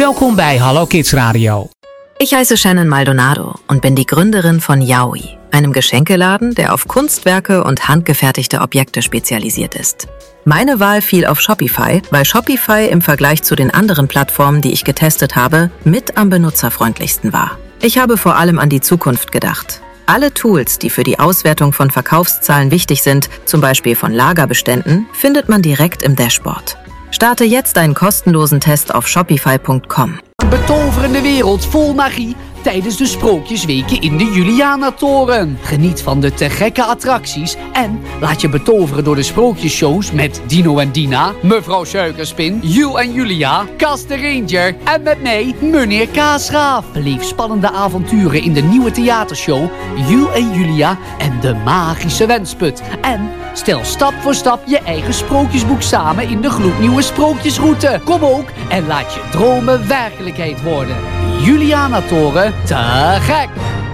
Welkom bij Hallo Kids Radio. Ich heiße Shannon Maldonado und bin die Gründerin von Yaoi, einem Geschenkeladen, der auf Kunstwerke und handgefertigte Objekte spezialisiert ist. Meine Wahl fiel auf Shopify, weil Shopify im Vergleich zu den anderen Plattformen, die ich getestet habe, mit am benutzerfreundlichsten war. Ich habe vor allem an die Zukunft gedacht. Alle Tools, die für die Auswertung von Verkaufszahlen wichtig sind, zum Beispiel von Lagerbeständen, findet man direkt im Dashboard. Starte jetzt einen kostenlosen Test auf shopify.com. Een betoverende wereld vol magie tijdens de Sprookjesweken in de Julianatoren. Geniet van de te gekke attracties en laat je betoveren door de sprookjesshows met Dino en Dina, mevrouw Suikerspin, Jul en Julia, Cas de Ranger en met mij, meneer Kaasraaf. Beleef spannende avonturen in de nieuwe theatershow Jul en Julia en de magische wensput. En stel stap voor stap je eigen sprookjesboek samen in de gloednieuwe sprookjesroute. Kom ook en laat je dromen werkelijkheid worden. Julianatoren, te gek!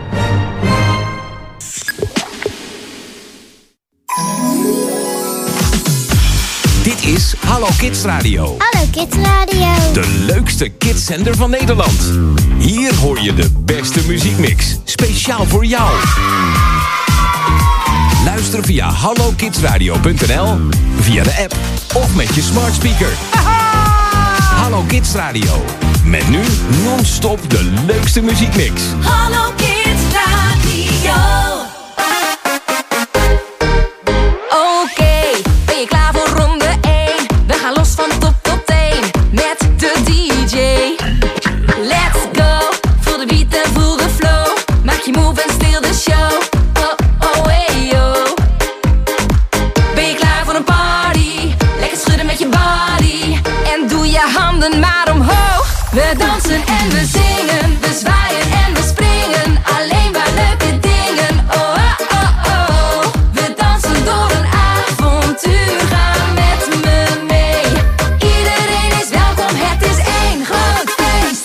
Dit is Hallo Kids Radio. Hallo Kids Radio. De leukste kidzender van Nederland. Hier hoor je de beste muziekmix. Speciaal voor jou. Luister via hallokidsradio.nl, via de app of met je smart speaker. Hallo Kids Radio. Met nu non-stop de leukste muziekmix. Hallo Kids Radio. Oké, ben je klaar voor ronde 1? We gaan los van top tot teen met de DJ. Let's go, voel de beat en voel de flow. Maak je move en stil de show. Oh, oh, hey, yo. Ben je klaar voor een party? Lekker schudden met je body. En doe je handen maar omhoog. We dansen en we zingen, we zwaaien en we springen. Alleen maar leuke dingen, oh, oh, oh, oh. We dansen door een avontuur, ga met me mee. Iedereen is welkom, het is één groot feest.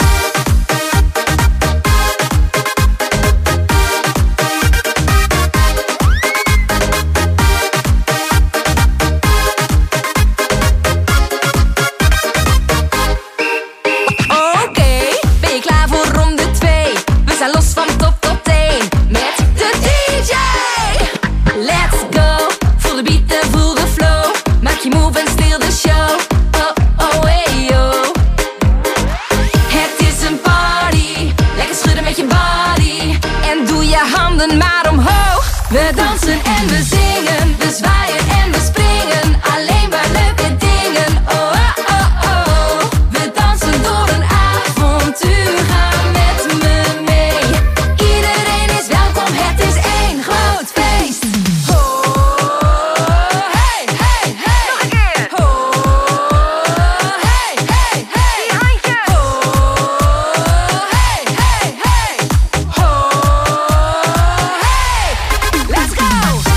Maar omhoog, we dansen en we zingen, we zwaaien en we springen, alleen maar leuke dingen, oh, oh, oh, oh. We dansen door een avontuur, ga met me mee. Iedereen is welkom, het is één groot feest. Oh, hey, hey, hey. Nog een keer. Oh, hey, hey, hey. Die handjes. Oh, hey, hey, hey. Let's go!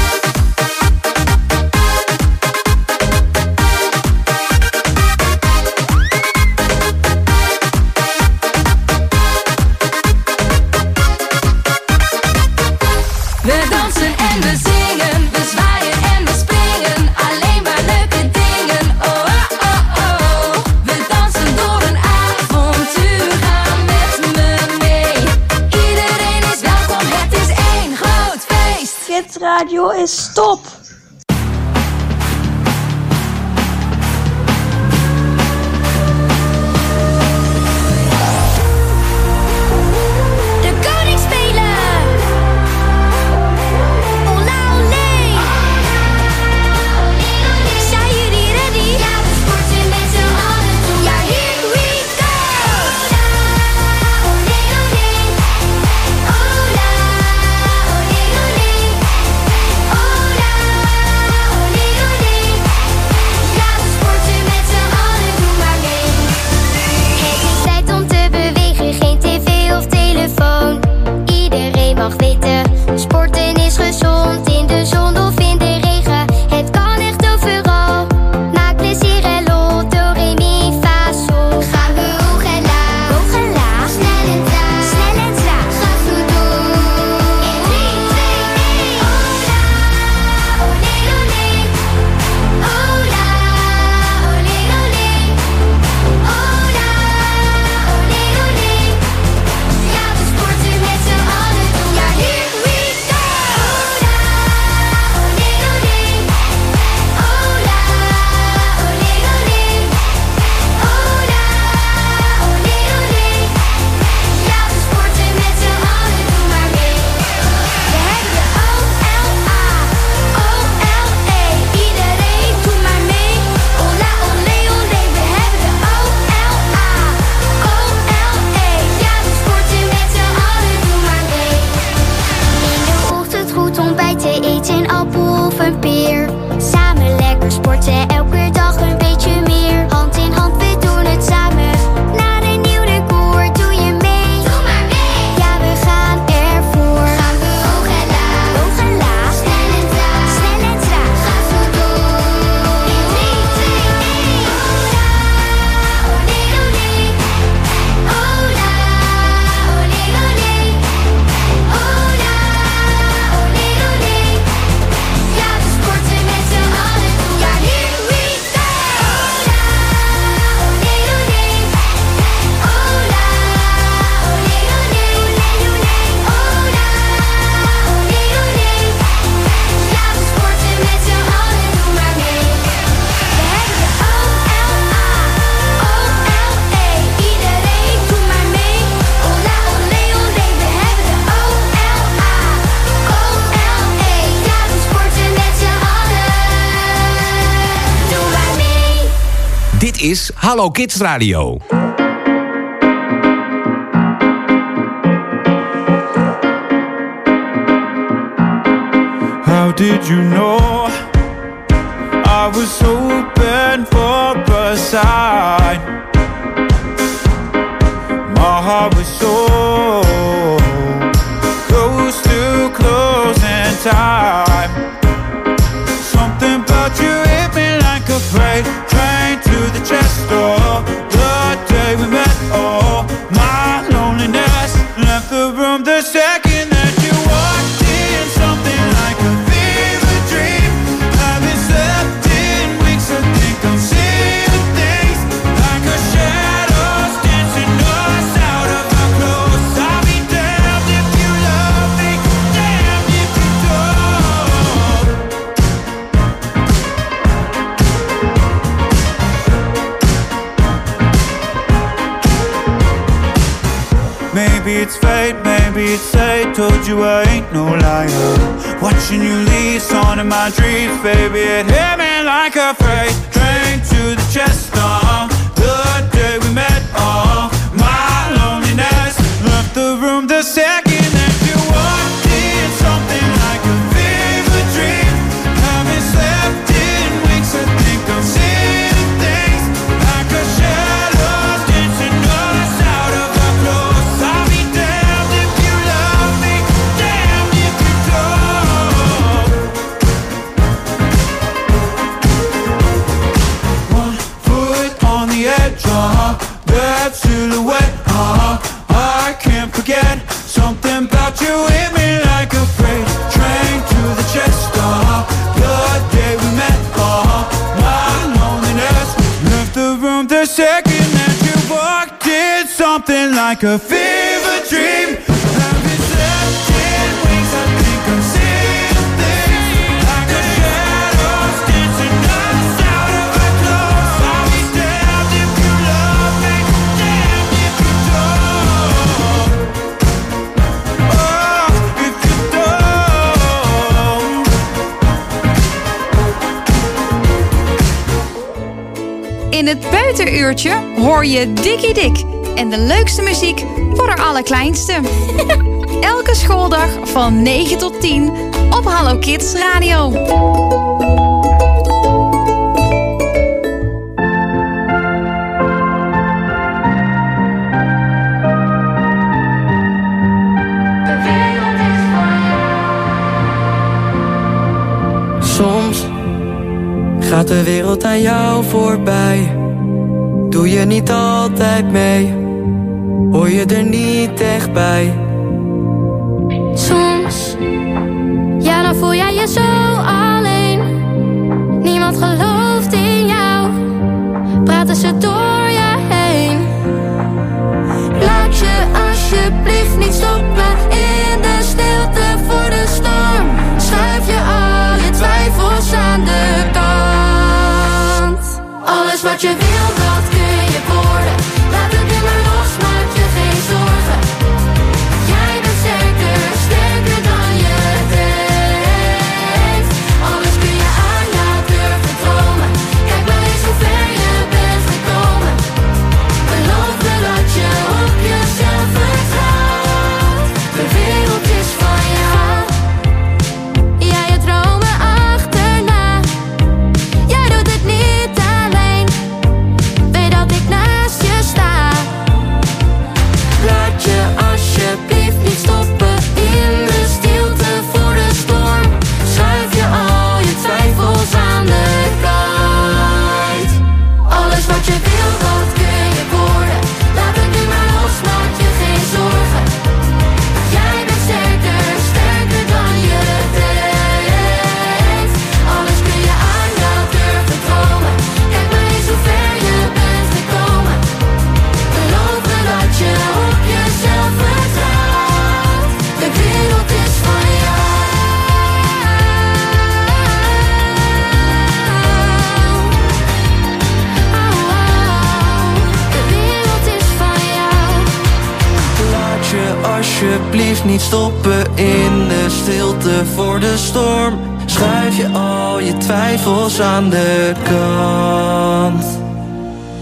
We dansen en we zingen, we zwaaien en we springen, alleen maar leuke dingen, oh, oh, oh, oh. We dansen door een avontuur, ga met me mee. Iedereen is welkom, het is één groot feest. Kids Radio is top. De koning spelen! Ola olé! Zijn jullie ready? Ja, we sporten met z'n allen toe. Ja, here we go! Olé, olé! Ola, olé, olé! Ola, Dit is Hallo Kids Radio. How did you know I was hoping for a sign? My heart was so close to closing time. Something about you hit me like a freight train to the chest door. The day we met, oh, my loneliness left the room the second that you walked in. Something like a fever dream. Haven't slept in weeks, I think I'm seeing things like a shadows dancing us out of our clothes. I'll be damned if you love me, damned if you don't. Maybe it's fate, maybe it's fate. Told you I ain't no liar. Watching you leave, song in my dreams, baby. It hit me like a freight train to the chest. The day we met, my loneliness left the room the second that you walked in. Something like a fever dream. Haven't slept in weeks, I think I'm seeing things like a shadow dancing us out of our clothes. I'll be damned if you love me, damned if you don't. One foot on the edge, that silhouette, I can't forget. Something about you hit me like a freight train to the chest. The day we met, my loneliness left the room the second that you walked in. Something like a fever dream. Haven't slept in weeks, I think I'm seeing things like a shadows dancing us out of our clothes. I'll be damned if you love me, damned if you don't. Oh, if you don't. In het buitenuurtje hoor je Dikkie Dik. En de leukste muziek voor de allerkleinste. Elke schooldag van 9 tot 10 op Hallo Kids Radio. Soms gaat de wereld aan jou voorbij. Doe je niet altijd mee, hoor je er niet echt bij. Soms, ja dan voel jij je zo alleen. Niemand gelooft in jou, praten ze door je heen. Laat je alsjeblieft niet stoppen in de stilte voor de storm. Schuif je al je twijfels aan de kant. Alles wat je wil, dat kun je worden. Laat het nu maar los, maak je geen zorgen. Jij bent sterker, sterker dan je denkt. Alles kun je aan jou durven dromen. Kijk maar eens hoe ver je bent gekomen. Beloof me dat je op jezelf vertrouwt. De wereld is van jou. Jij je dromen achterna. Jij doet het niet alleen. Weet dat ik naast je sta. Laat je alsjeblieft niet stoppen in de stilte voor de storm. Schuif je al je twijfels aan de kant. Alles wat je wil, dat kun je worden. Laat het nu maar los, maak je geen zorgen. Jij bent sterker, sterker dan je denkt. Alles kun je aan jou durven dromen. Kijk maar eens hoe ver je bent gekomen. Beloof me dat je op jezelf vertrouwt. De wereld is van jou. De wereld is van jou. Laat je alsjeblieft niet stoppen in de stilte voor de storm. Schuif je al je twijfels aan de kant.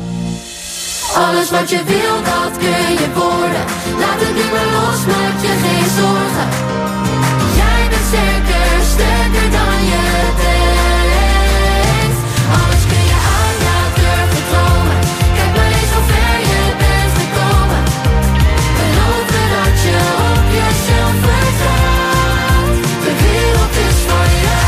Alles wat je wil, dat kun je worden. Laat het niet meer los, maak je geen zorgen. Jij bent sterker, sterker dan je denkt. Alles kun je aan, ja, durf te dromen. Kijk maar eens hoe ver je bent gekomen. Geloof me dat je op jezelf vertrouwt. De wereld is voor jou.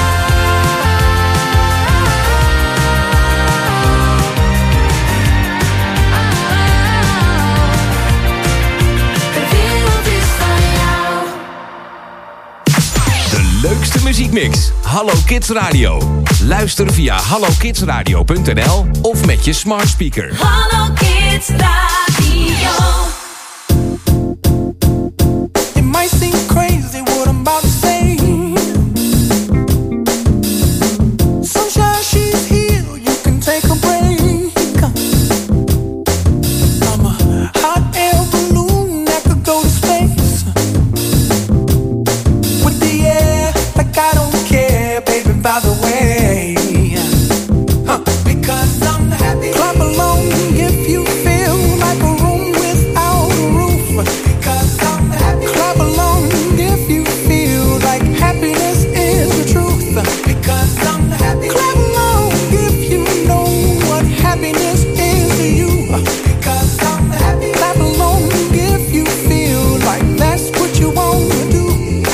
Leukste muziekmix. Hallo Kids Radio. Luister via hallokidsradio.nl of met je smart speaker. Hallo Kids Radio. It might seem crazy what I'm about to say. Sunshine, she's here, you can take a break. I'm a hot air balloon that could go to space. With the air, like I don't care, baby, by the way. Because I'm happy. Clap along if you feel like a room without a roof. Because I'm happy. Clap along if you feel like happiness is the truth. Because I'm happy. Clap along if you know what happiness is to you. Because I'm happy. Clap along if you feel like that's what you want to do.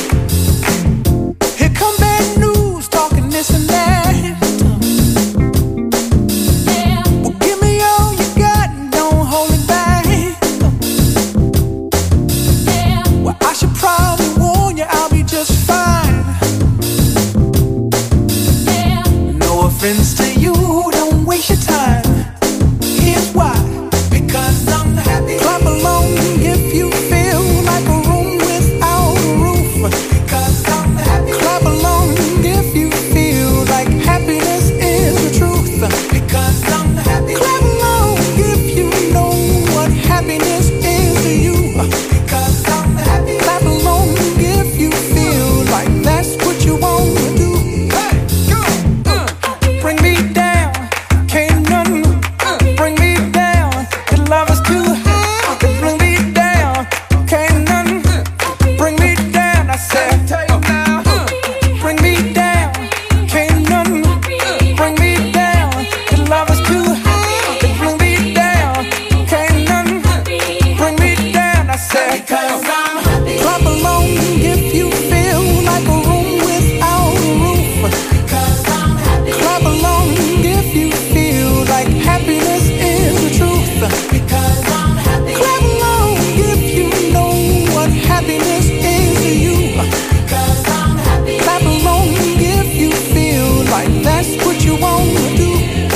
Here come bad news, talking this and that. Well, give me all you got and don't hold it back. Well, I should probably warn you, I'll be just fine. No offense to you, don't waste your time. Here's why. Because I'm happy. Clap along if you feel like a room without a roof. Because I'm happy. Clap along if you feel like happiness is the truth. Because I'm happy. Clap along if you know what happiness is to you. Because I'm happy. Clap along if you feel like that's what you want to do. Hey, go! Bring me down, can't none bring me down. The love is too high. Bring me down, can't none bring me down. I said, bring me down, can't none bring me down. The love is too high. Bring me down, can't none bring me down. I said, clap along if you feel like a room without a roof. Clap along if you feel like happiness is the truth. Clap along if you know what happiness is to you. Clap along if you feel like that's what you want to do.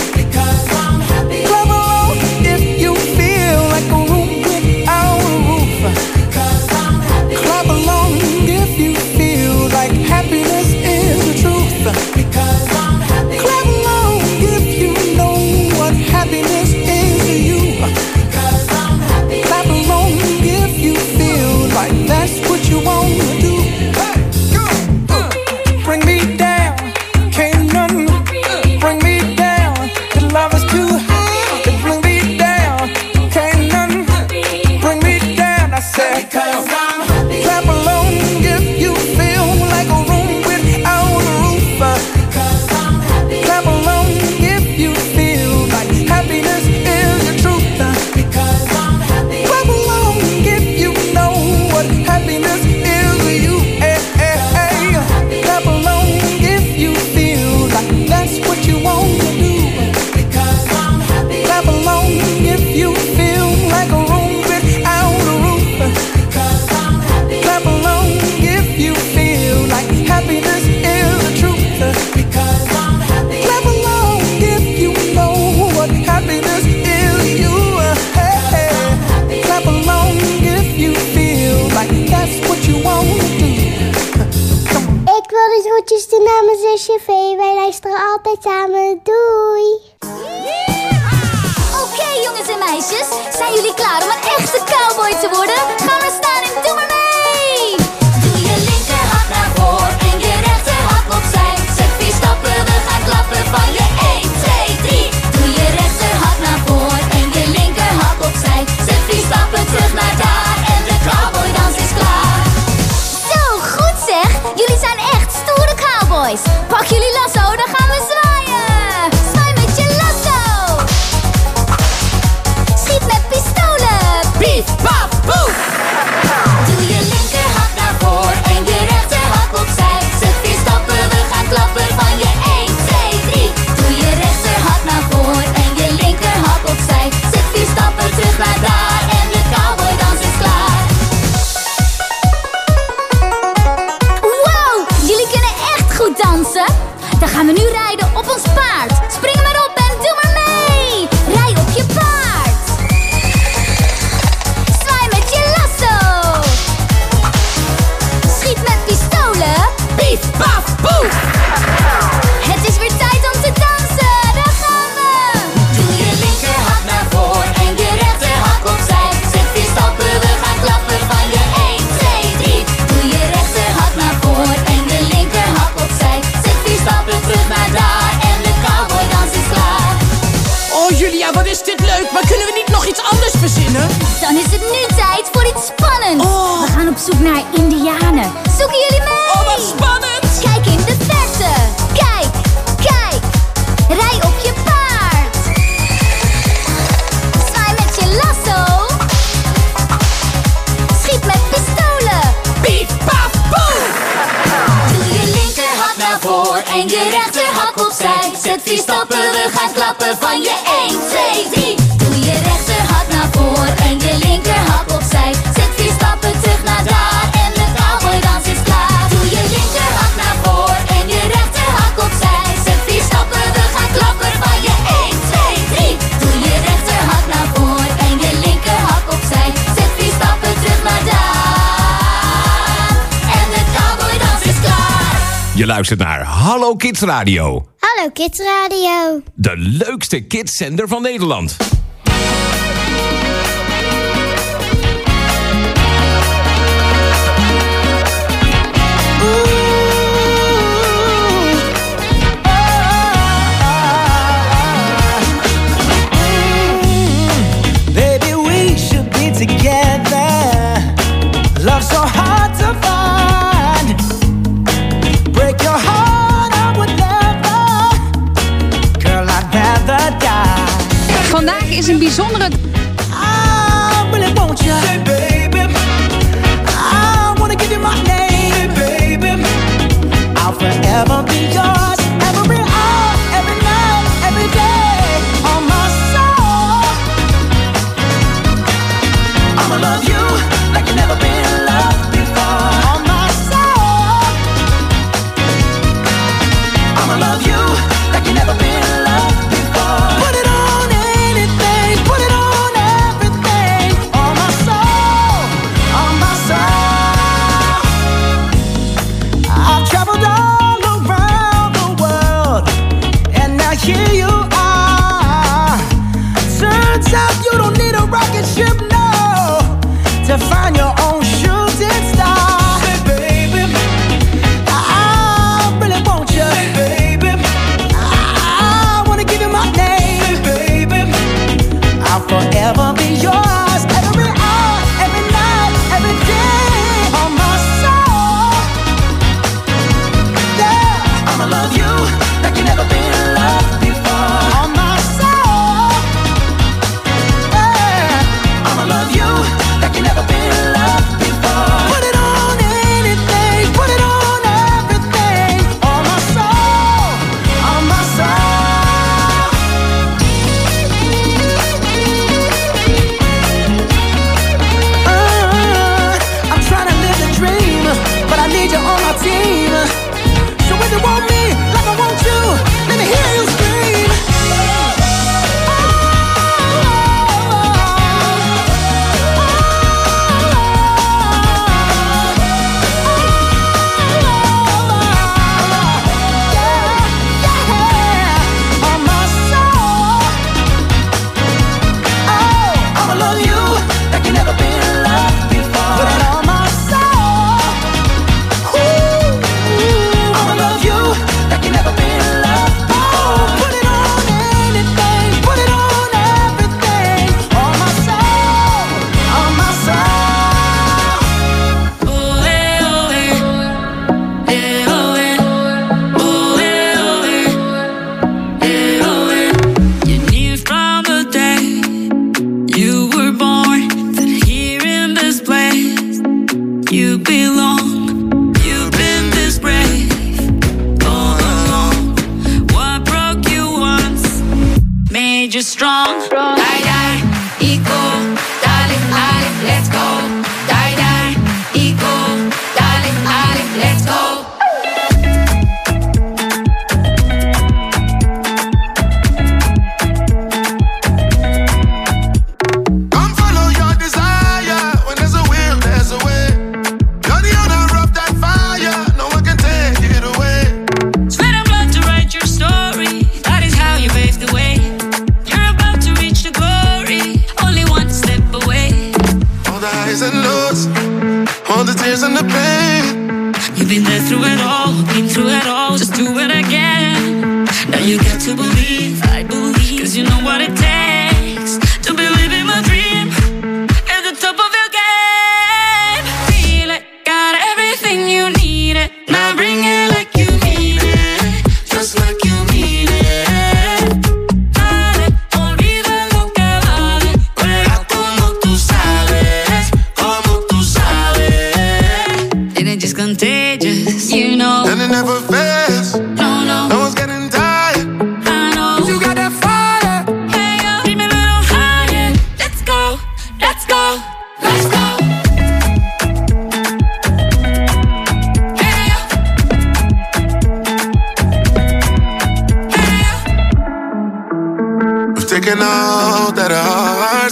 Clap along if you feel like a room without a roof. Clap along if you feel like happiness is the truth. Clap along if you know what happiness is to you. Clap along if you feel like that's what you want to do. Bring me down, can't none bring me down. The love is too high. Bring me down, can't none bring me down. I said, clap along if you feel like a room without a roof. Clap along if you feel like happiness is the truth. Clap along if you know what happiness is to you. Clap along if you feel like that's what you want to do. Clap along if you feel like a room without a roof. Clap along if you feel like happiness is the truth. Clap along if you know what happiness is to you. Clap along if you feel like that's what you want to do. Ik wil de groetjes doen naar mijn zusje Vee. Wij luisteren altijd samen. Doei! Oké, jongens en meisjes, zijn jullie klaar om een echte cowboy te worden? Ga maar staan en doe maar mee! Doe je linkerhand naar voren en je rechterhand opzij. Zet 4 stappen, we gaan klappen van je 1, 2, 3. Doe je rechterhand naar voren en je linkerhand binnen? Dan is het nu tijd voor iets spannends. Oh. We gaan op zoek naar indianen. Zoeken jullie mee? Oh, wat spannend! Kijk in de verte. Kijk, kijk. Rij op je paard. Zwaai met je lasso. Schiet met pistolen. Piep, paf, boem! Doe je linkerhak naar voor en je rechterhak opzij. Zet 4 stappen, we gaan klappen van je 1, 2, 3. Doe je rechterhak naar voor en je linkerhak opzij. Zet 4 stappen terug naar daar en de cowboydans is klaar. Doe je linkerhak naar voor en je rechterhak opzij. Zet 4 stappen, we gaan klappen van je 1, 2, 3. Doe je rechterhak naar voor en je linkerhak opzij. Zet 4 stappen terug naar daar en de cowboydans is klaar. Je luistert naar Hallo Kids Radio. Hallo Kids Radio. De leukste kidszender van Nederland. Baby, we should be together. Love so hard to find. Break your heart, I would never. Girl, I'd rather die. Vandaag is een bijzondere... I really want you. Hey, baby. I wanna give you my name. Hey, baby. I'll forever be yours. Every hour, every night, every day. On my soul. I'ma love you like you never been loved before. On my soul. I'ma love you like you never been loved before. Put it on anything, put it on everything. On my soul, on my soul. I've traveled all around the world, and now here you are. Turns out you don't need a rocket ship, no, to find your own shooting star. Hey, baby, I really want you. Hey, baby, I wanna give you my name. Hey, baby, I'll forever be yours. Every hour, every night, every day. On my soul. Yeah, I'ma love you like you never been loved before. On my soul. Yeah, I'ma love you like you never been loved before. Put it on anything, put it on everything. On my soul, on my soul. I'm trying to live the dream, but I need you on my team. So if you want me like I want you, let me hear you scream. On my soul. Oh, I'ma love you like you never been loved before. Put it on my soul. Ooh, I'ma love you like you never been loved before. Oh, put it on anything, put it on everything. On my soul, on my soul. Oh, eh, oh, eh. Eh, oh, eh. Oh, eh, oh, eh. Eh, oh, eh. You knew from the day you were born that here in this place you belong. You've been this brave all along. What broke you once made you strong. Die, die, equal, darling, darling, let's go. Die, die, equal, darling, darling, let's go. Come follow your desire. When there's a will, there's a way. You're the owner of that fire. No one can take it away. Sweat and blood to write your story. That is how you paved the way. You're about to reach the glory. Only one step away. All the highs and lows, all the tears and the pain. You've been there through it all, been through it all. Just do it again. Now you got to believe, I believe. Cause you know what it takes to believe in my dream.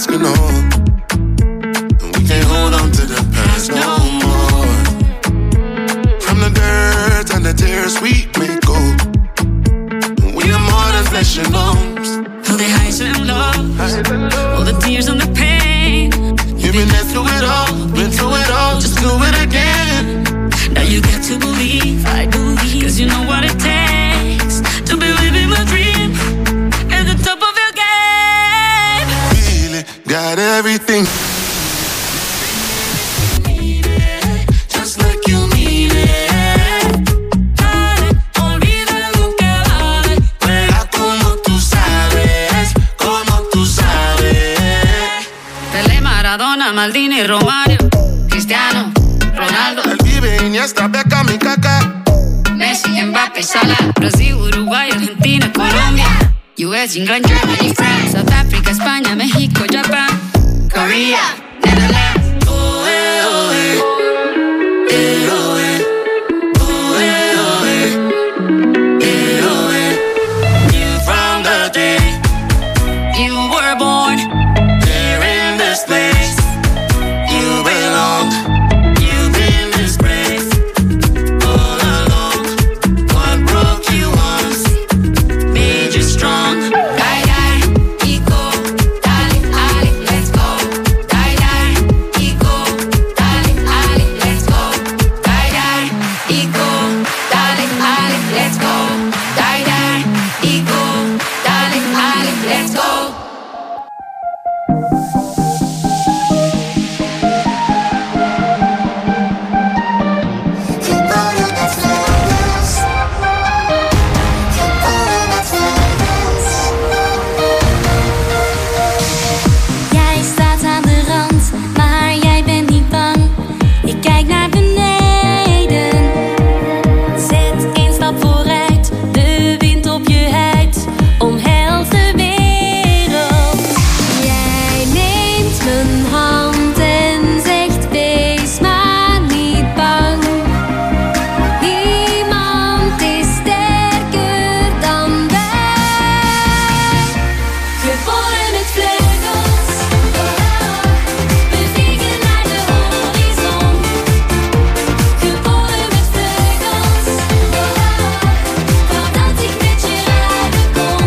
asking on. And we can't hold on to the past no more. From the dirt and the tears we may go. We are more than flesh and bones. All the highs and lows, all the tears and the pain. You've been there through it all, been through it all, just do it again. Now you got to believe, I believe, cause you know what it takes to be living my dream at the top of your game. Feel it, got everything. Need it, just like you need it. Dale, olvida lo que vale. Juega como tú sabes, como tú sabes. Pelé, Maradona, Maldini, Romario, Cristiano, Ronaldo, El Vive, Iniesta, Beckham y Kaká. Messi, Mbappé, Salah, Brasil, Uruguay, Argentina, Colombia, US, England, Germany, France, South Africa, España, México, Japan, Korea, Netherlands. Oh, eh, oh, eh. Eh, oh, eh. Oh, eh, oh, eh. Eh, oh, eh. You from the day you were born, Here in this place, you belong. You've been this brave all along. What broke you once made you strong. die, die, ego, dale, ali, let's go, die, die, ego, dale, ali, let's go, die, die, ego, dale, ali, let's go, die, die, ego, dale, ali, let's go. Jij staat aan de rand, maar jij bent niet bang. Ik kijk naar beneden. Zet één stap vooruit, de wind op je huid. Omhels de wereld. Jij neemt mijn hand en zegt wees maar niet bang. Niemand is sterker dan wij. Geboren met vleugels, we vliegen naar de horizon. Geboren met vleugels, wou dat ik met je ruilen kon.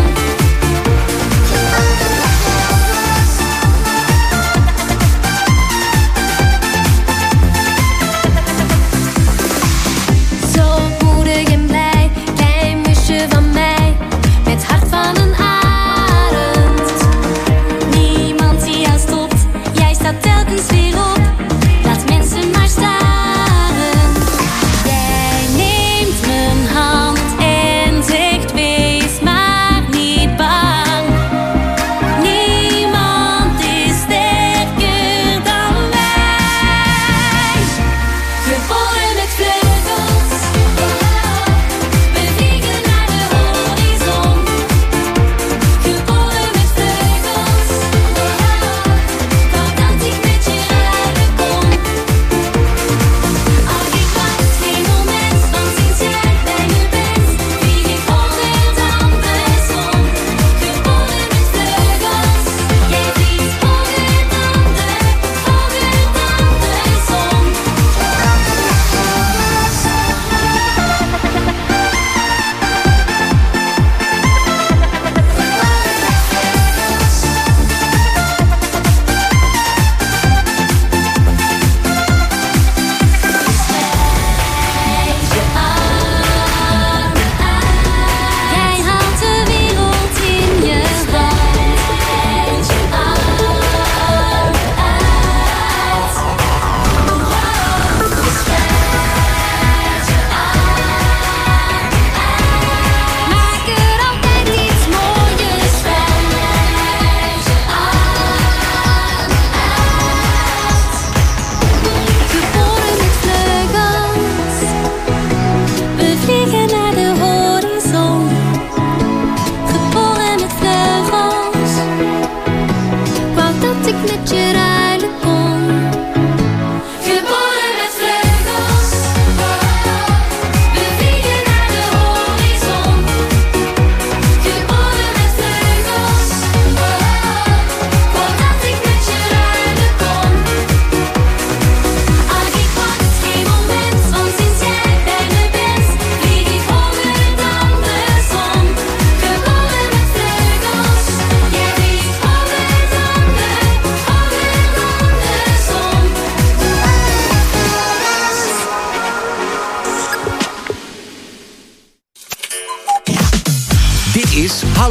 Zo moedig en blij, klein musje van mij, met hart van een arend. Niemand die jou stopt, jij staat telkens weer op. Laat mensen maar staren. Jij neemt mijn hand en zegt wees maar niet bang. Niemand is sterker dan wij. Geboren met vleugels, we vliegen naar de horizon. Geboren met vleugels, wou dat ik met je ruilen kon.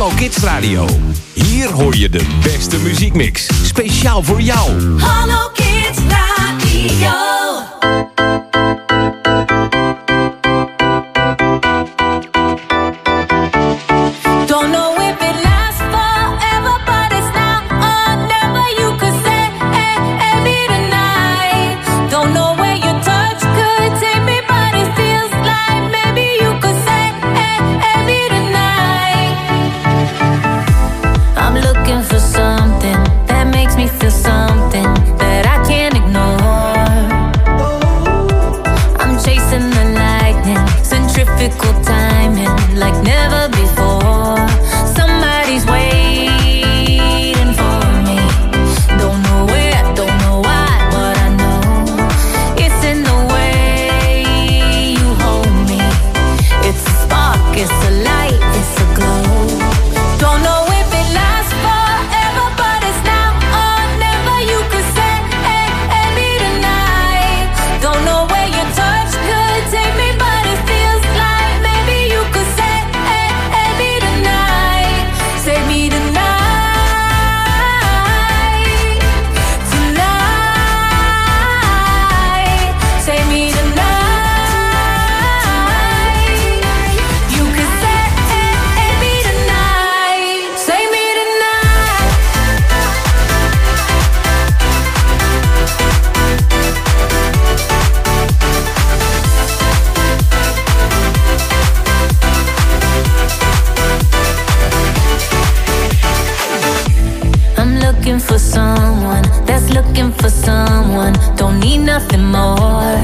Hallo Kids Radio. Hier hoor je de beste muziekmix. Speciaal voor jou. Hallo Kids Radio. Don't know if it lasts forever, but it's now or never. You could say, hey, me tonight. Don't know where your touch could take me, but it feels like maybe you could say, hey, me tonight. I'm looking for something that makes me feel something that I can't ignore. I'm chasing the lightning, centrifugal timing like never before. Somebody's waiting for me. Don't know where, don't know why, but I know it's in the way you hold me. It's a spark, it's a light, it's a glow. Don't know if it lasts forever, but it's now or never. You could say, hey, me tonight. Don't know where your touch could take me, but it feels like maybe you could say, hey, me tonight. Say me tonight. Tonight. Say me tonight. You could say, hey, me tonight. Say me tonight. I'm looking for someone that's looking for someone. Don't need nothing more.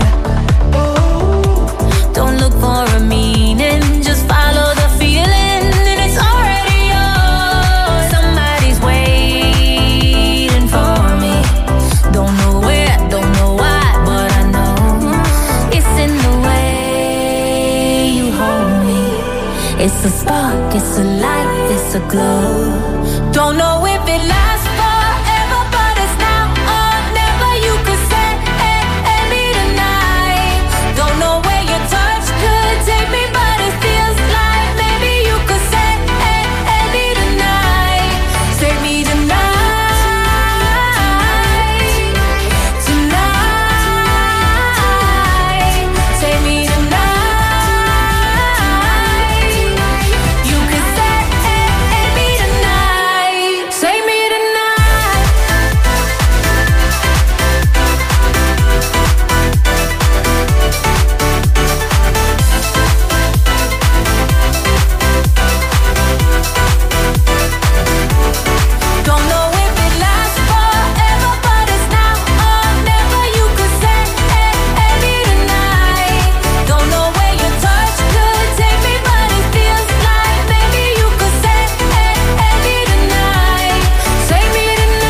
Don't look for a meaning, just follow the feeling, and it's already yours. Somebody's waiting for me. Don't know where, don't know why, but I know it's in the way you hold me. It's a spark, it's a light, it's a glow. Don't know if it lasts forever, but it's now or never. You could say, hey, me tonight. Don't know where your touch could take me, but it feels like maybe you could say, hey, me tonight. Say me tonight. Tonight. Say me tonight. You could say, hey, me tonight. Say me tonight. Don't know if it lasts forever, but it's now or never. You could say, hey, me tonight. Don't know where your touch could take me, but it feels like maybe you could say, hey, me tonight. Say me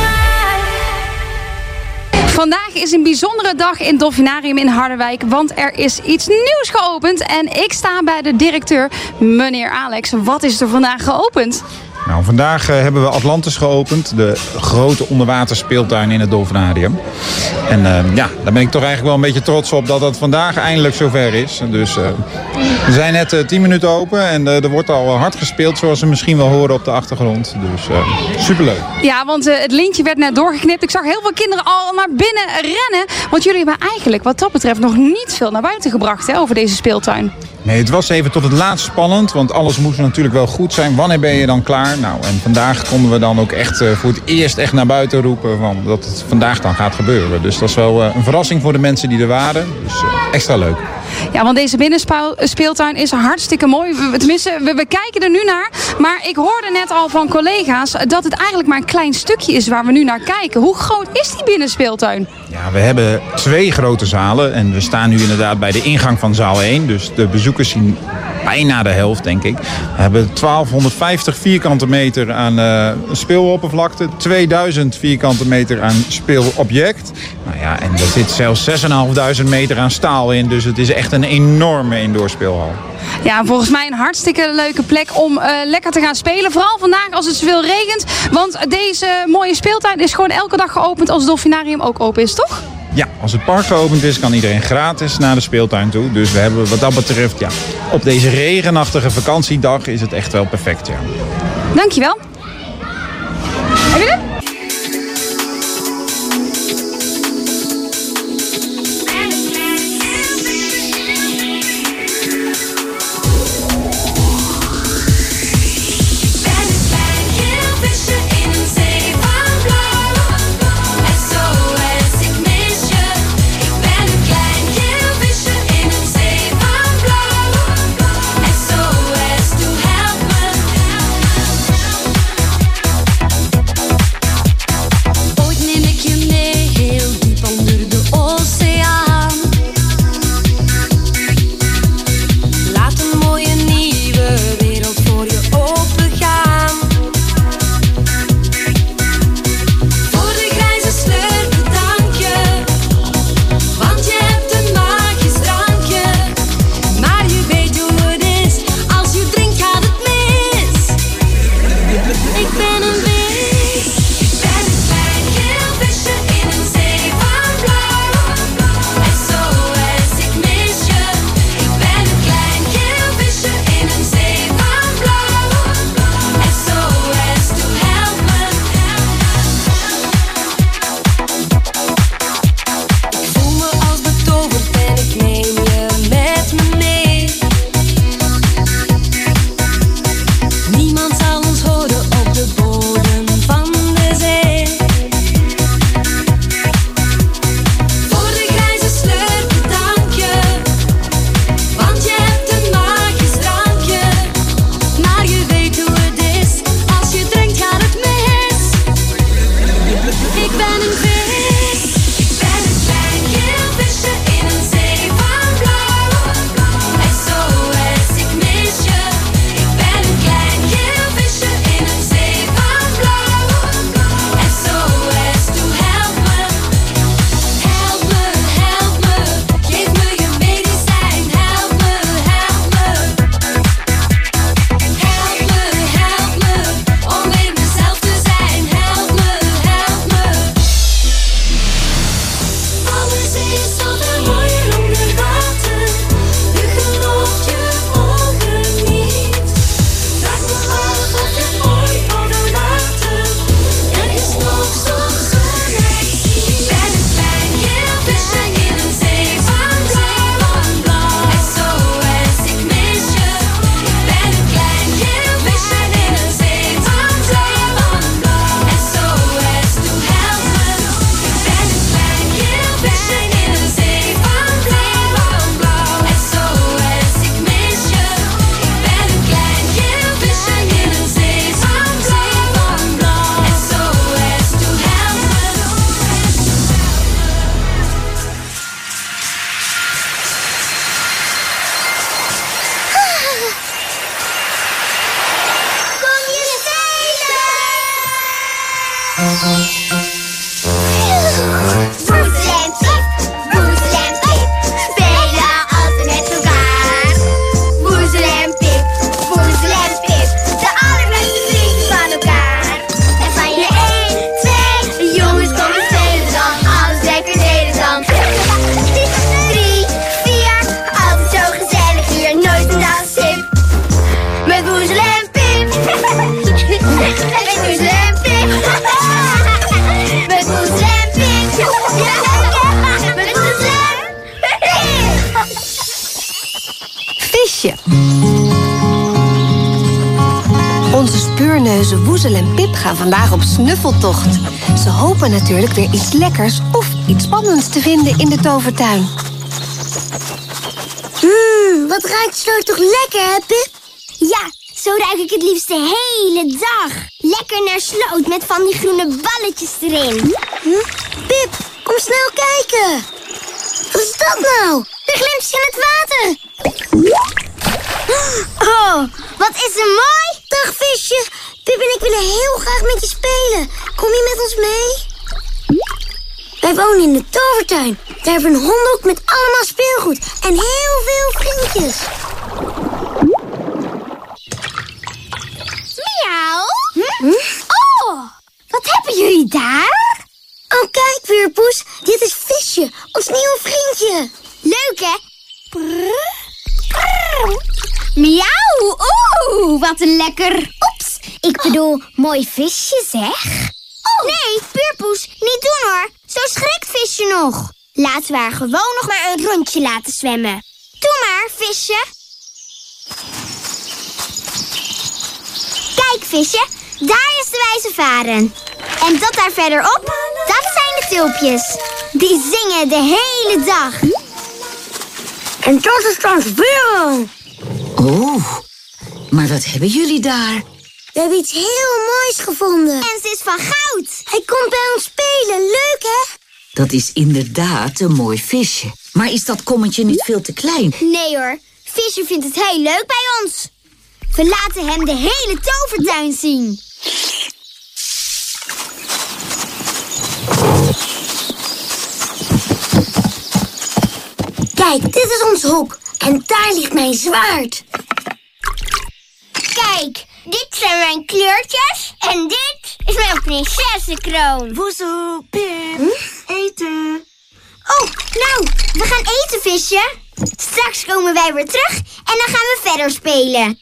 tonight. Vandaag is een bijzondere dag in het Dolfinarium in Harderwijk, want er is iets nieuws geopend. En ik sta bij de directeur, meneer Alex. Wat is er vandaag geopend? Nou, vandaag hebben we Atlantis geopend, de grote onderwaterspeeltuin in het Dolfinarium. En daar ben ik toch eigenlijk wel een beetje trots op dat het vandaag eindelijk zover is. Dus we zijn net 10 minuten open en er wordt al hard gespeeld, zoals we misschien wel horen op de achtergrond. Dus superleuk. Ja, want het lintje werd net doorgeknipt. Ik zag heel veel kinderen al naar binnen rennen. Want jullie hebben eigenlijk wat dat betreft nog niet veel naar buiten gebracht, hè, over deze speeltuin. Nee, het was even tot het laatst spannend, want alles moest natuurlijk wel goed zijn. Wanneer ben je dan klaar? Nou, en vandaag konden we dan ook echt voor het eerst echt naar buiten roepen van dat het vandaag dan gaat gebeuren. Dus dat is wel een verrassing voor de mensen die er waren. Dus extra leuk. Ja, want deze binnenspeeltuin is hartstikke mooi. Tenminste, we kijken er nu naar. Maar ik hoorde net al van collega's dat het eigenlijk maar een klein stukje is waar we nu naar kijken. Hoe groot is die binnenspeeltuin? Ja, we hebben 2 grote zalen en we staan nu inderdaad bij de ingang van zaal 1. Dus de bezoekers zien bijna de helft, denk ik. We hebben 1250 vierkante meter aan speeloppervlakte, 2000 vierkante meter aan speelobject. Nou ja, en er zit zelfs 6.500 meter aan staal in, dus het is echt een enorme indoorspeelhal. Ja, volgens mij een hartstikke leuke plek om lekker te gaan spelen. Vooral vandaag als het zoveel regent. Want deze mooie speeltuin is gewoon elke dag geopend als het Dolfinarium ook open is, toch? Ja, als het park geopend is, kan iedereen gratis naar de speeltuin toe. Dus we hebben wat dat betreft, ja, op deze regenachtige vakantiedag is het echt wel perfect, ja. Dankjewel. Heb je het? Onze speurneuzen Woezel en Pip gaan vandaag op snuffeltocht. Ze hopen natuurlijk weer iets lekkers of iets spannends te vinden in de tovertuin. Wat ruikt zo toch lekker, hè, Pip? Ja, zo ruik ik het liefst de hele dag. Lekker naar sloot met van die groene balletjes erin. Pip, kom snel kijken. Wat is dat nou? Er glimt in het water. Oh, wat is er mooi. Dag, visje. Pip en ik willen heel graag met je spelen. Kom je met ons mee? Wij wonen in de tovertuin. Daar hebben we een hondenhoek met allemaal speelgoed. En heel veel vriendjes. Miauw. Oh, wat hebben jullie daar? Oh, kijk, Weerpoes. Dit is Visje, ons nieuwe vriendje. Leuk, hè? Miauw. Oeh, wat een lekker. Oeps, Ik bedoel, mooi visje zeg. Oh! Nee, Puurpoes, niet doen hoor. Zo schrikt visje nog. Laten we haar gewoon nog maar een rondje laten zwemmen. Doe maar, visje. Kijk, visje, daar is de wijze varen. En dat daar verderop, dat zijn de tulpjes. Die zingen de hele dag. En dat is dan weer. Oh, maar wat hebben jullie daar? We hebben iets heel moois gevonden. En ze is van goud. Hij komt bij ons spelen. Leuk, hè? Dat is inderdaad een mooi visje. Maar is dat kommetje niet veel te klein? Nee hoor, visje vindt het heel leuk bij ons. We laten hem de hele tovertuin zien. Kijk, dit is ons hok. En daar ligt mijn zwaard. Kijk, dit zijn mijn kleurtjes. En dit is mijn prinsessenkroon. Woezel, Pip, eten. Oh, nou, we gaan eten, visje. Straks komen wij weer terug en dan gaan we verder spelen.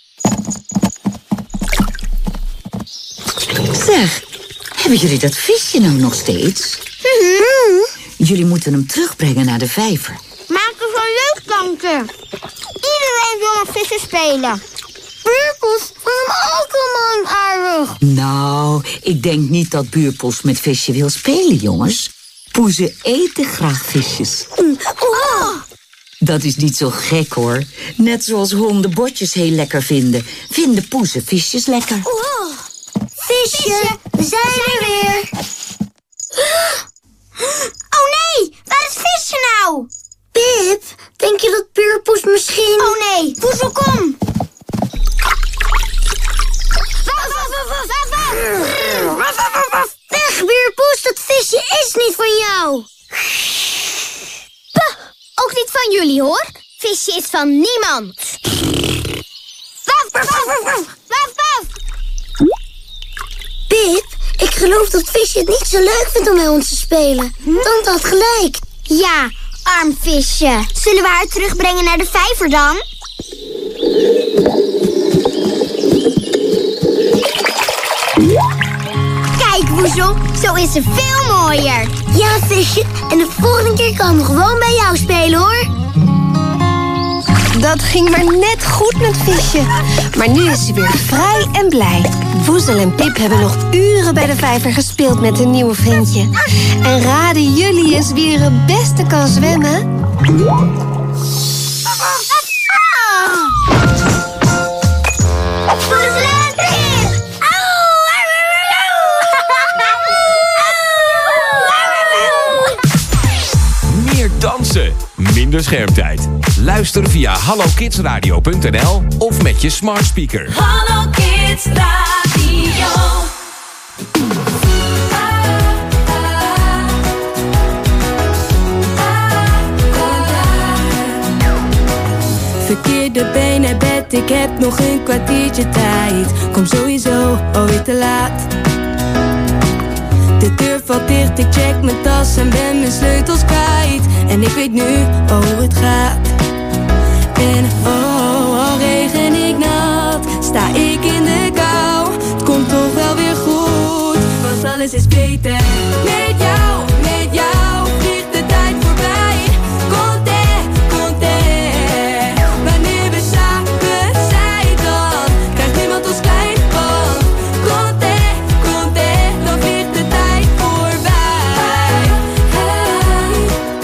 Zeg, hebben jullie dat visje nou nog steeds? Jullie moeten hem terugbrengen naar de vijver. Maak het zo leuk, tante. Iedereen wil met vissen spelen. Buurpoes vond hem ook helemaal aardig. Nou, ik denk niet dat Buurpoes met visje wil spelen, jongens. Poezen eten graag visjes. Oh. Dat is niet zo gek, hoor. Net zoals honden botjes heel lekker vinden, vinden poezen visjes lekker. Oh. Visje, we zijn er weer. Oh nee, waar is visje nou? Pip, denk je dat Puurpoes misschien... Oh nee, Woezel, kom. Weg, Puurpoes, dat visje is niet van jou. Puh, ook niet van jullie, hoor. Visje is van niemand. Waf, waf, waf, waf, waf, waf. Pip, ik geloof dat visje het niet zo leuk vindt om bij ons te spelen. Tante had gelijk. Ja, arm visje. Zullen we haar terugbrengen naar de vijver dan? Kijk, Woezel, zo is ze veel mooier. Ja, visje, en de volgende keer kan we gewoon bij jou spelen, hoor. Dat ging maar net goed met visje. Maar nu is ze weer vrij en blij. Woezel en Pip hebben nog uren bij de vijver gespeeld met hun nieuwe vriendje. En raden jullie eens wie er het beste kan zwemmen? Meer dansen, minder schermtijd. Luister via hallokidsradio.nl of met je smart speaker. Hallo Kids Radio. Verkeerde been naar bed, ik heb nog een kwartiertje tijd. Kom sowieso alweer te laat. De deur valt dicht, ik check mijn tas en ben mijn sleutels kwijt. En ik weet nu al hoe het gaat. En oh, al regen ik nat, sta ik in de kou. Het komt toch wel weer goed, want alles is beter. Met jou, vliegt de tijd voorbij. Conté, conté. Wanneer we samen zijn, dan krijgt niemand ons klein. Want conté, conté, dan vliegt de tijd voorbij. Hey,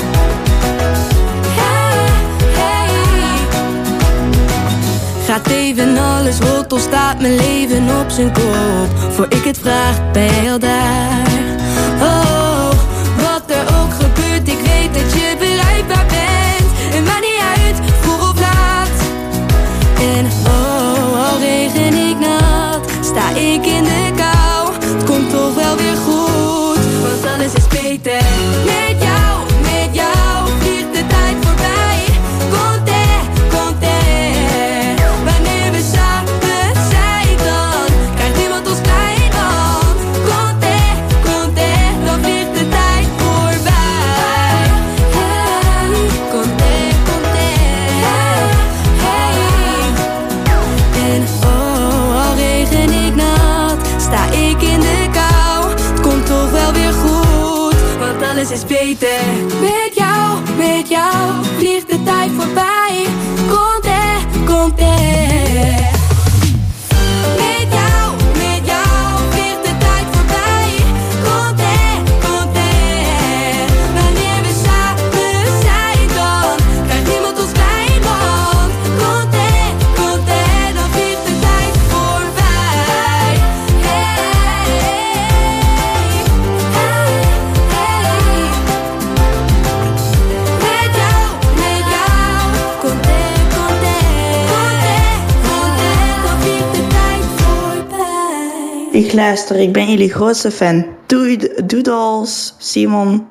hey, hey. Gaat even alles rot, of staat mijn leven op zijn kop. Voor ik het vraag, ben jij al daar? Oh, wat er ook gebeurt, ik weet dat je bereikbaar bent. En maakt niet uit, vroeg of laat. En oh, al regen ik nat, sta ik in de kou. Het komt toch wel weer goed, want alles is beter. Met jou, vliegt de tijd voorbij. Conté, conté. Wanneer we samen zijn, dan krijgt niemand ons klein. Want conté, conté, dan vliegt de tijd voorbij. Hey, conté, conté. Hey, hey. En oh, al regen ik nat, alles is beter. Met jou vliegt de tijd voorbij. Conté, conté. Met jou vliegt de tijd voorbij. Conté, conté. Wanneer we samen zijn, dan krijgt niemand ons klein, want conté, conté, dan vliegt de tijd voorbij. Hey, hey, hey. Met jou, conté, conté, conté, conté, dan vliegt de tijd voorbij. Ik luister, ik ben jullie grootste fan. Doedels, Simon.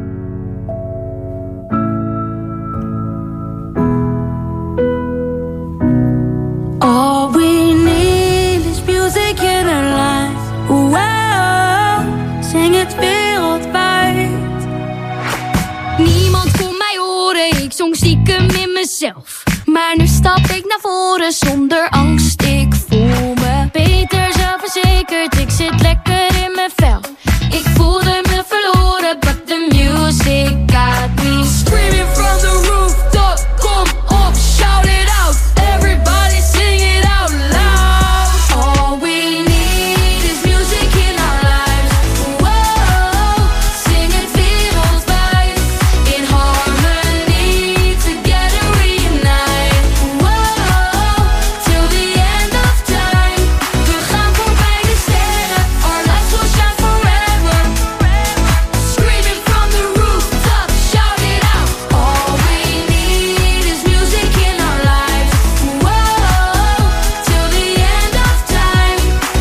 All we need is music in our lives. Wow, zing het wereldwijd. Niemand kon mij horen, ik zong stiekem in mezelf. Maar nu stap ik naar voren zonder angst, ik voel me beter zelfverzekerd. Ik zit lekker in mijn vel, ik voelde me verloren. But the music got me screaming from the rooftop. Kom op, shout it out, everybody sing it out loud. All we need is music in our lives. Whoa, sing het wereldwijd. In harmony, together reunite. Whoa, till the end of time. We gaan voorbij de sterren, our lives will shine forever. Screaming from the rooftop, shout it out. All we need is music in our lives. Whoa, till the end of time.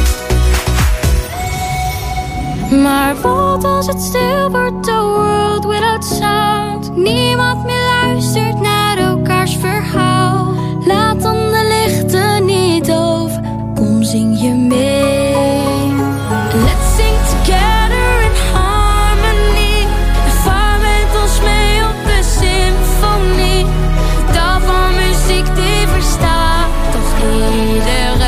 Maar wat als het stil wordt, the world without sound? Niemand meer luistert naar elkaars verhaal. Laat dan de lichten niet over, kom zing je mee. Let's sing together in harmony. En vaar met ons mee op de symfonie. Taal van muziek die verstaat toch iedereen.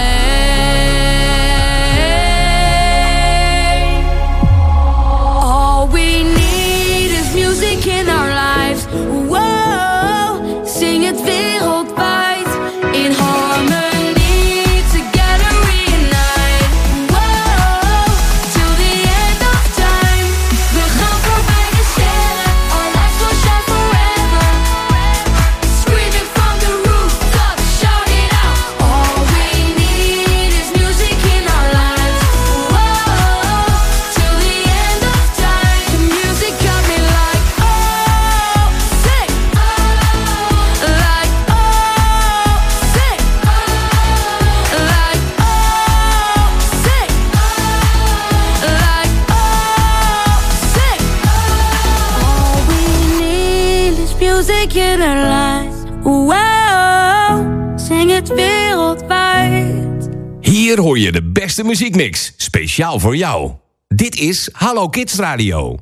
All we need is music in our lives. Whoa, zing het wereldwijd. In harmony, together reunite. Whoa, till the end of time. We gaan voorbij de sterren, our lives will shine forever. Screaming from the rooftop, shout it out. All we need is music in our lives. Whoa, till the end of time. The music got me like, oh, say, oh, like, oh, say, oh, like, oh, say, like, oh, say. All we need is music in our lives. Wow, zing het wereldwijd. Hier hoor je de beste muziekmix, speciaal voor jou. Dit is Hallo Kids Radio.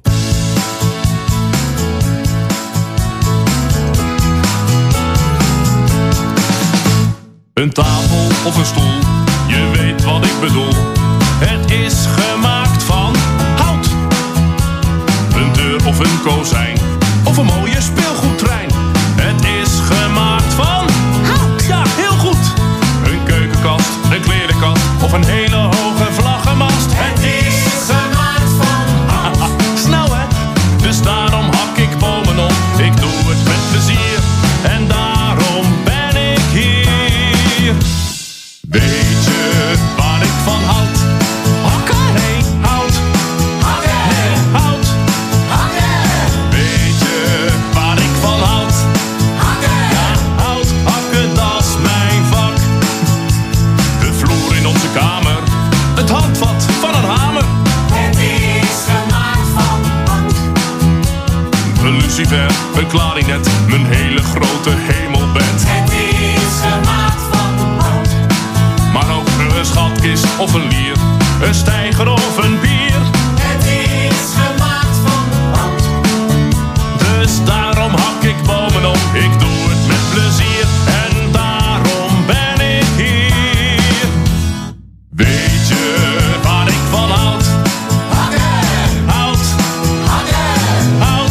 Een tafel of een stoel, je weet wat ik bedoel. Het is gemaakt van hout. Een deur of een kozijn, of een mooie speelgoedtrein. Het is gemaakt van hout. Ja, heel goed. Een keukenkast, een klerenkast, of een hele hoge vlaggenmast. Het is gemaakt van hout. Snel hè? Dus daarom hak ik bomen op. Ik doe het met plezier. En daarom ben ik hier. Weet je waar ik van houd? Hakken? Nee, hout. Hakken? Nee, hout. Hakken? Weet je waar ik van houd? Hakken? Ja, hout. Hakken, dat is mijn vak. De vloer in onze kamer, het handvat van een hamer. Het is gemaakt van hout. Een lucifer, een klarinet, mijn hele grote hemelbed. Het is gemaakt van hout. Maar ook een schatkist of een lier, een steiger of een bier. Het is gemaakt van hout. Dus daarom hak ik bomen op, ik doe het met plezier. En daarom ben ik hier. Weet je waar ik van houd? Hakken! Hout! Hakken! Hout!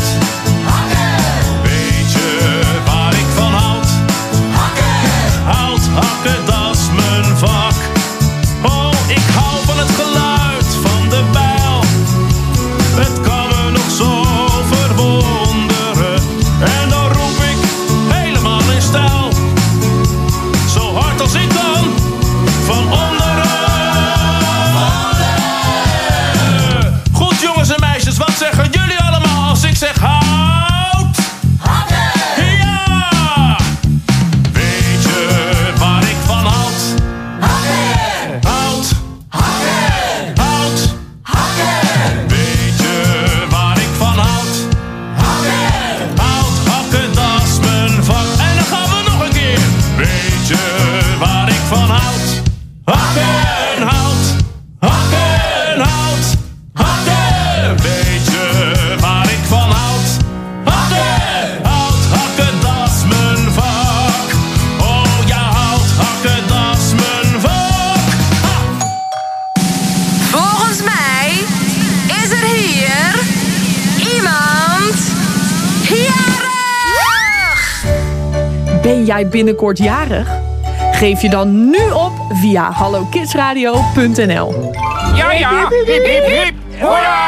Ben jij binnenkort jarig? Geef je dan nu op via hallokidsradio.nl. Ja, ja. Hip, hip, hip. Hoera!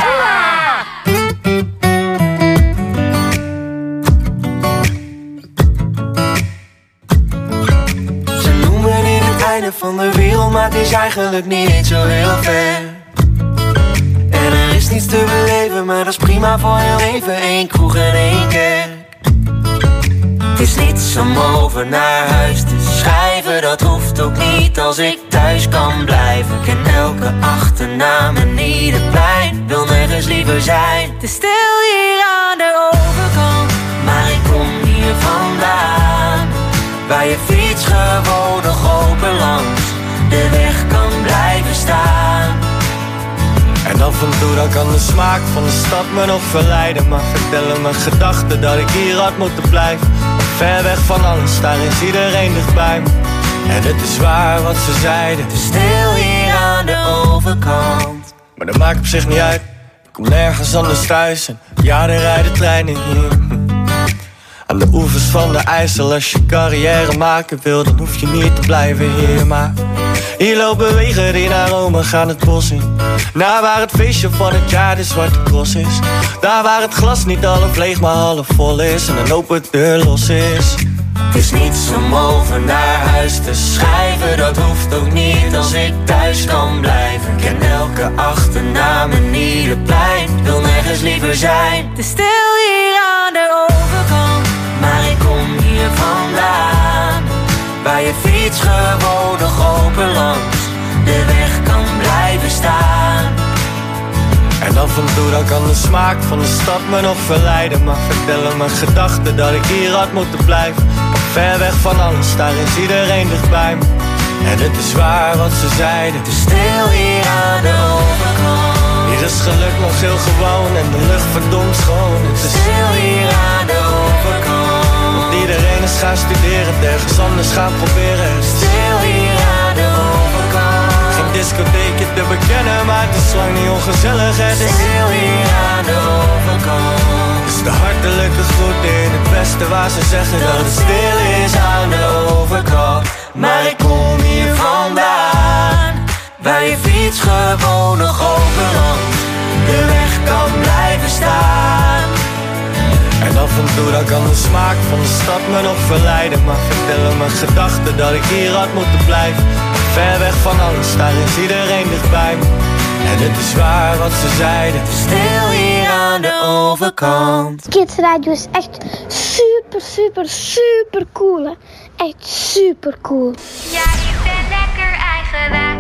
Ze noemen dit het einde van de wereld, maar het is eigenlijk niet zo heel ver. En er is niets te beleven, maar dat is prima voor heel even. 1 kroeg en 1 kerk. Het is niets om over naar huis te schrijven, dat hoeft ook niet als ik thuis kan blijven. Ik ken elke achternaam en ieder plein, wil nergens liever zijn. Het is stil hier aan de overkant, maar ik kom hier vandaan. Waar je fiets gewoon nog open langs de weg kan blijven staan. En af en toe dan kan de smaak van de stad me nog verleiden, maar vertellen mijn gedachten dat ik hier had moeten blijven. Ver weg van alles, daar is iedereen dichtbij me. En het is waar wat ze zeiden, het is stil hier aan de overkant. Maar dat maakt op zich niet uit, ik kom nergens anders thuis. En ja, er rijden treinen hier aan de oevers van de IJssel. Als je carrière maken wil, dan hoef je niet te blijven hier. Maar hier lopen wegen die naar Rome gaan het bos in. Naar waar het feestje van het jaar de Zwarte Cross is. Daar waar het glas niet half leeg maar half vol is. En een open deur los is. Het is niets om over naar huis te schrijven, dat hoeft ook niet als ik thuis kan blijven. Ik ken elke achternaam en ieder plein, wil nergens liever zijn. Het is stil hier aan de overkant, maar ik kom hier vandaan. Waar je fiets gewoon nog open langs de weg kan blijven staan. En af en toe dan kan de smaak van de stad me nog verleiden, maar vertellen mijn gedachten dat ik hier had moeten blijven. Ver weg van alles, daar is iedereen dichtbij me. En het is waar wat ze zeiden, het is stil hier aan de overkant. Hier is geluk nog heel gewoon en de lucht verdomd schoon. Het is stil hier aan de overkant. Want iedereen is gaan studeren, ergens anders gaan proberen. Stil hier aan de overkant. Geen discotheekje te bekennen, maar het is lang niet ongezellig. Het is stil hier aan de overkant. Dus de hartelijke groeten in het westen waar ze zeggen dat het stil is aan de overkant. Maar ik kom hier vandaan, waar je fiets gewoon nog open langs de weg kan blijven staan. En af en toe dan kan de smaak van de stad me nog verleiden, maar vertellen mijn gedachten dat ik hier had moeten blijven. Ver weg van alles, daar is iedereen dichtbij me. En het is waar wat ze zeiden, het is stil hier aan de overkant. Kids Radio is echt super, super, super cool. Hè? Echt super cool. Ja, ik ben lekker eigenwijs.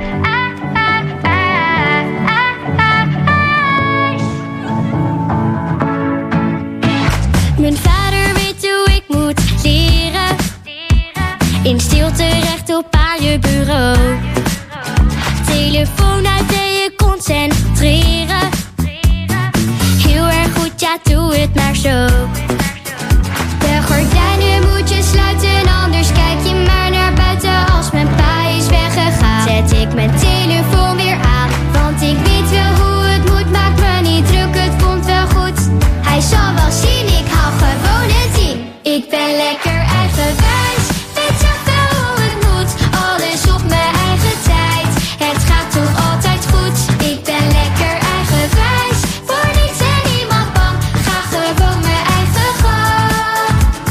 Mijn vader weet hoe ik moet leren. In stilte recht op aan je bureau. Telefoon uit en je concentreren. Heel erg goed, ja, doe het maar zo. De gordijnen moet je sluiten, anders kijk je maar naar buiten. Als mijn pa is weggegaan, zet ik mijn telefoon weer aan. Want ik weet wel hoe het moet, maak me niet druk, het komt wel goed. Hij zal wel zien, ik hou gewoon een 10. Ik ben lekker eigenwijs, weet zelf wel hoe het moet. Alles op mijn eigen tijd, het gaat toch altijd goed. Ik ben lekker eigenwijs, voor niks en niemand bang. Ga gewoon mijn eigen gang.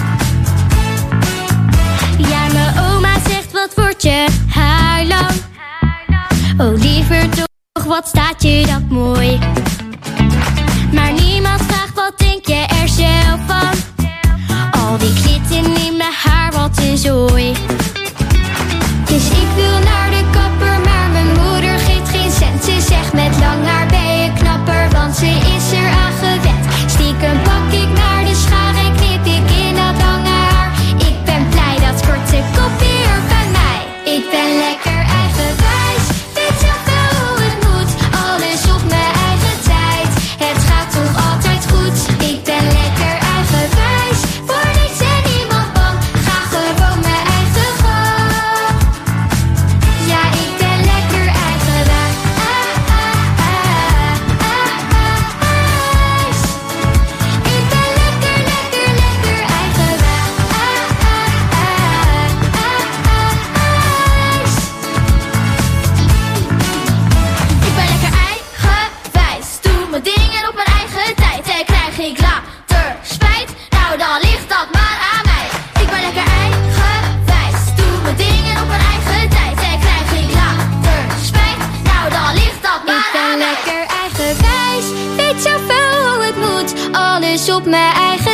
Ja, mijn oma zegt, wat wordt je haar lang? Oh, liever toch, wat staat je dat mooi. Maar niemand vraagt, wat denk je er zelf van? Al die klitten in mijn haar, wat een zooi. Dus ik wil naar de kapper, maar mijn moeder geeft geen cent. Ze zegt, met lang haar ben je knapper, want ze is er aan gewend. Stiekem pak ik naar de schaar en knip ik in dat lange haar. Ik ben blij, dat korte kopje hoort bij mij. Ik ben lekker eigenwijs, weet zelf wel hoe het moet. Alles op mijn eigen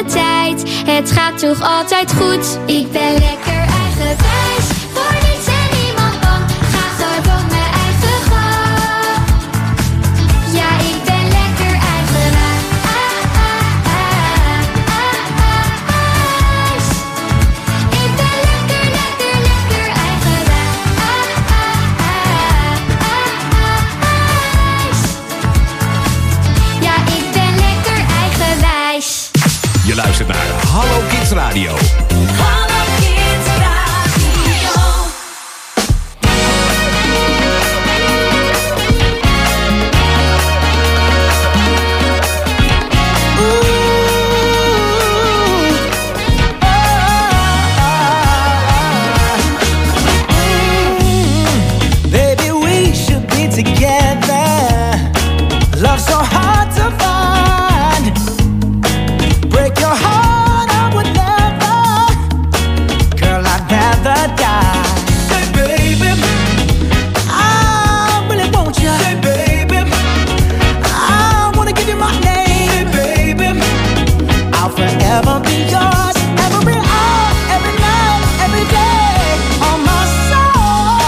de tijd. Het gaat toch altijd goed. Ik ben lekker eigenwijs, voor niets en niemand bang. Ga gewoon mijn eigen gang. Ja, ik ben lekker eigenwijs. Ik ben lekker, lekker, lekker eigenwijs. Ja, ik ben lekker eigenwijs. Je luistert naar Hallo Kids Radio. Hallo Kids Radio. Baby, we should be together. Love so hard to find. Break your heart, I would never. Girl, I'd rather die. Say, baby, I really want you. Say, baby, I wanna give you my name. Say, baby, I'll forever be yours. Every hour, every night, every day. On my soul,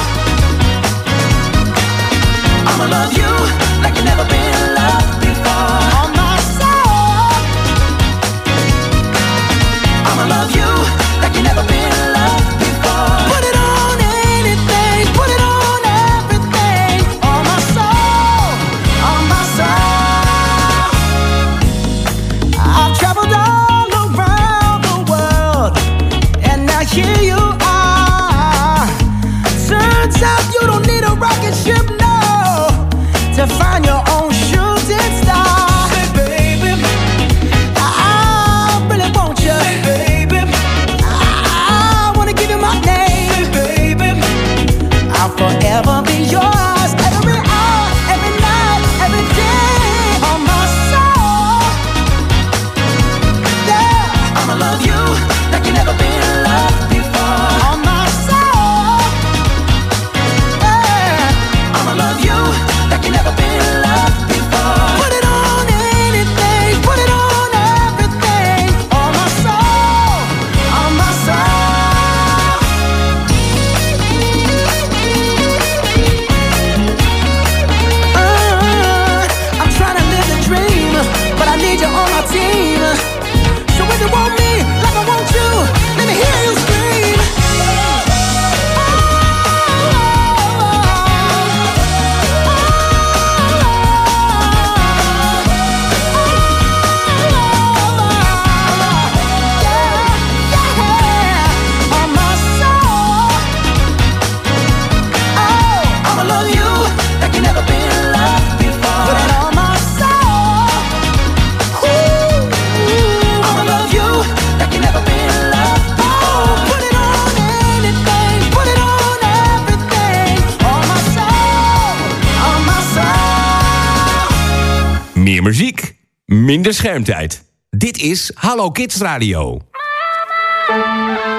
I'ma love you like you never been loved before. On my soul, I'ma love you like you never been loved before. Put it on anything, put it on everything. On my soul, on my soul. I've traveled all around the world, and now here you are. Turns out you don't need a rocket ship, no, to find your own shooting star. Say, baby, I really want you. Say, baby, I wanna give you my name. Say, baby, I'll forever be yours. Every hour, every night, every day. On my soul, yeah, I'ma love you like you never been loved before. On my soul, yeah, I'ma love you like you never been loved before. Put it on anything, put it on everything. On my soul, on my soul. I'm trying to live the dream, but I need you on my team. So if you want me like I want you, let me hear you scream. On my soul, oh, I'ma love you like you never been loved before. Put it on my soul, ooh, I'ma love you like you never been loved before. Oh, put it on anything, put it on everything. On my soul, on my soul. Meer muziek, minder schermtijd. Dit is Hallo Kids Radio.